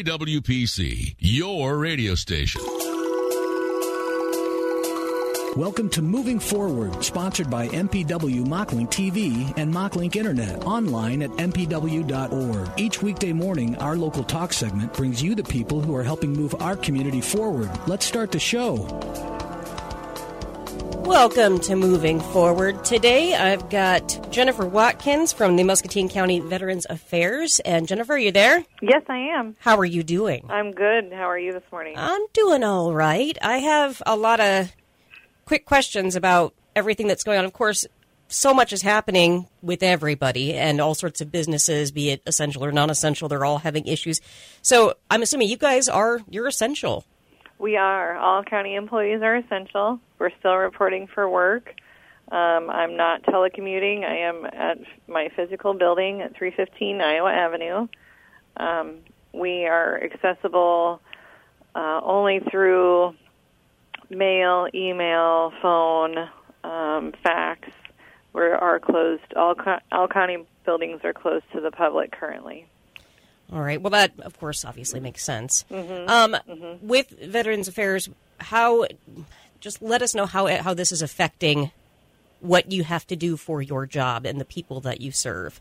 KWPC, your radio station. Welcome to Moving Forward, sponsored by MPW Mocklink TV and Mocklink Internet, online at mpw.org. Each weekday morning, our local talk segment brings you the people who are helping move our community forward. Let's start the show. Welcome to Moving Forward. Today, I've got Jennifer Watkins from the Muscatine County Veterans Affairs. And Jennifer, are you there? Yes, I am. How are you doing? I'm good. How are you this morning? I'm doing all right. I have a lot of quick questions about everything that's going on. Of course, so much is happening with everybody and all sorts of businesses, be it essential or non-essential. They're all having issues. So I'm assuming you're essential. We are. All county employees are essential. We're still reporting for work. I'm not telecommuting. I am at my physical building at 315 Iowa Avenue. We are accessible only through mail, email, phone, fax. We are closed. All county buildings are closed to the public currently. All right. Well, that, of course, obviously makes sense. With Veterans Affairs, just let us know how this is affecting what you have to do for your job and the people that you serve.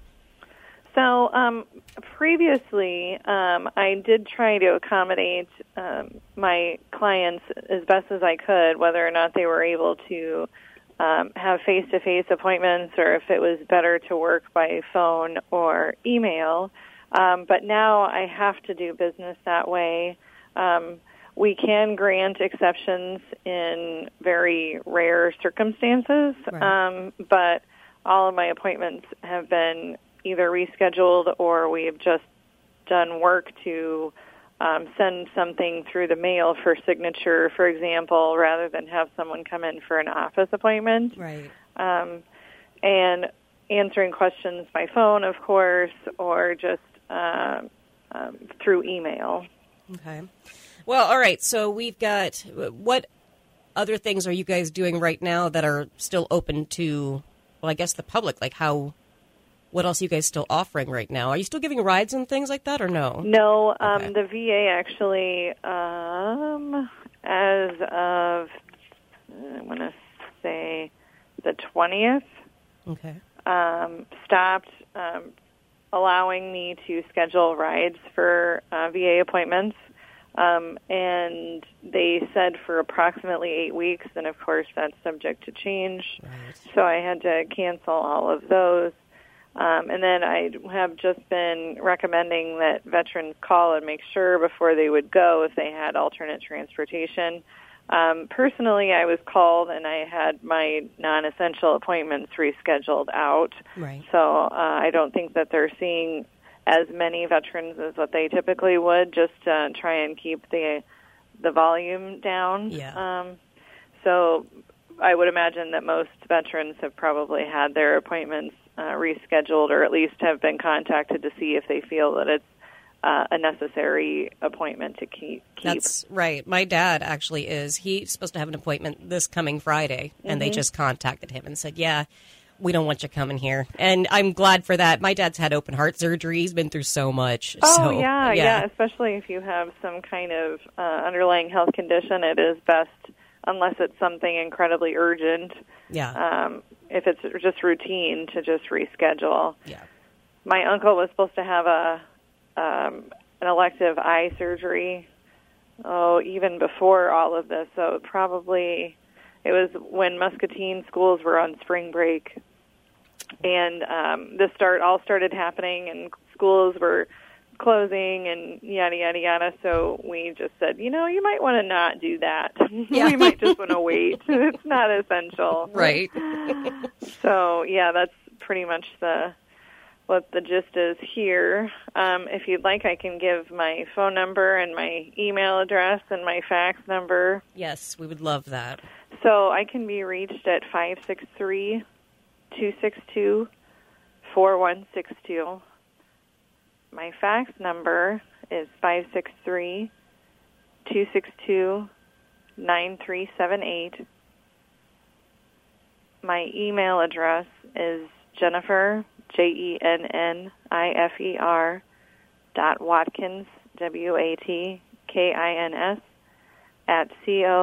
So previously, I did try to accommodate my clients as best as I could, whether or not they were able to have face-to-face appointments or if it was better to work by phone or email. But now I have to do business that way. We can grant exceptions in very rare circumstances, right. But all of my appointments have been either rescheduled or we have just done work to send something through the mail for signature, for example, rather than have someone come in for an office appointment. Right. And answering questions by phone, of course, or just through email. Okay. Well, all right. So we've got, what other things are you guys doing right now that are still open to, well, I guess the public? Like what else are you guys still offering right now? Are you still giving rides and things like that or no? No. Okay. The VA actually, as of, I want to say the 20th, okay, stopped allowing me to schedule rides for VA appointments. And they said for approximately 8 weeks, and of course that's subject to change. Right. So I had to cancel all of those. And then I have just been recommending that veterans call and make sure before they would go if they had alternate transportation. Personally, I was called and I had my non-essential appointments rescheduled out. Right. So I don't think that they're seeing as many veterans as what they typically would, just to try and keep the volume down. Yeah. So I would imagine that most veterans have probably had their appointments rescheduled, or at least have been contacted to see if they feel that it's a necessary appointment to keep. That's right. My dad actually is. He's supposed to have an appointment this coming Friday, and they just contacted him and said, yeah, we don't want you coming here. And I'm glad for that. My dad's had open heart surgery. He's been through so much. Oh, so, yeah. Especially if you have some kind of underlying health condition, it is best, unless it's something incredibly urgent, if it's just routine, to just reschedule. Yeah. My uncle was supposed to have an elective eye surgery, even before all of this. So it was when Muscatine schools were on spring break. And this all started happening, and schools were closing, and yada, yada, yada. So we just said, you might want to not do that. Yeah. We might just want to wait. It's not essential. Right. So, yeah, that's pretty much what the gist is here. If you'd like, I can give my phone number and my email address and my fax number. Yes, we would love that. So I can be reached at 563-262-4162. My fax number is 563-262-9378. My email address is Jennifer, Jennifer, .Watkins, WATKINS at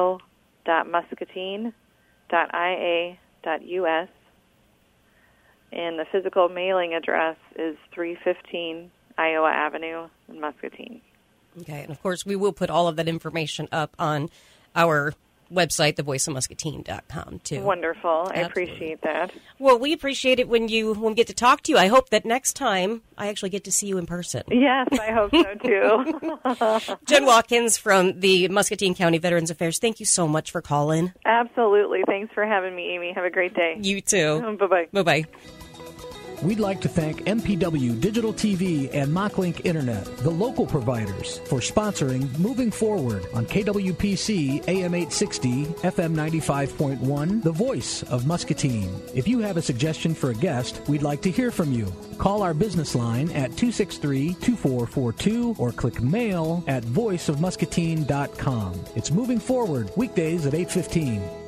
co.muscatine.ia.us. And the physical mailing address is 315 Iowa Avenue in Muscatine. Okay, and of course we will put all of that information up on our website, thevoiceofmuscatine.com, too. Wonderful. I appreciate that. Well, we appreciate it when we get to talk to you. I hope that next time I actually get to see you in person. Yes, I hope so, too. Jen Watkins from the Muscatine County Veterans Affairs, thank you so much for calling. Absolutely. Thanks for having me, Amy. Have a great day. You too. Bye-bye. Bye-bye. We'd like to thank MPW Digital TV and MockLink Internet, the local providers, for sponsoring Moving Forward on KWPC AM 860, FM 95.1, the voice of Muscatine. If you have a suggestion for a guest, we'd like to hear from you. Call our business line at 263-2442 or click mail at voiceofmuscatine.com. It's Moving Forward, weekdays at 8:15.